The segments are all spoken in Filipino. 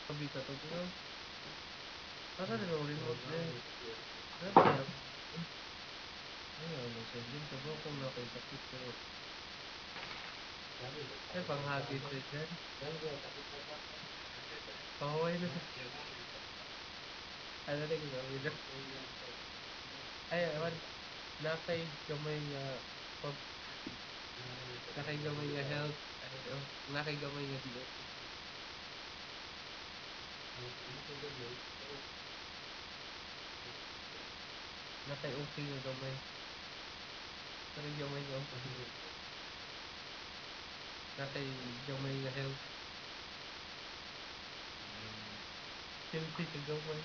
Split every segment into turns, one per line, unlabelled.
Kabita to, bro. Asa na yung remote din? Ano ba yan? Ayun, masayang ko bro kung nakisakit ko. Ay, panghagis din dyan. Pahuway na. Ano na ginawa na? Ay, awan. Nakay gamay nga pag nakay gamay nga health. Ay, oh, nakay gamay nga di okay. Nakay okay nga gamay. Nakay gamay nga okay. Nakay gamay nga health. Healthy ka gamay.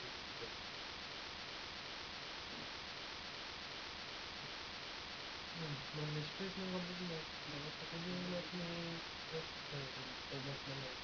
Mag-respect ng kabog na. Nakapatuloy natin yung pagmas na lang.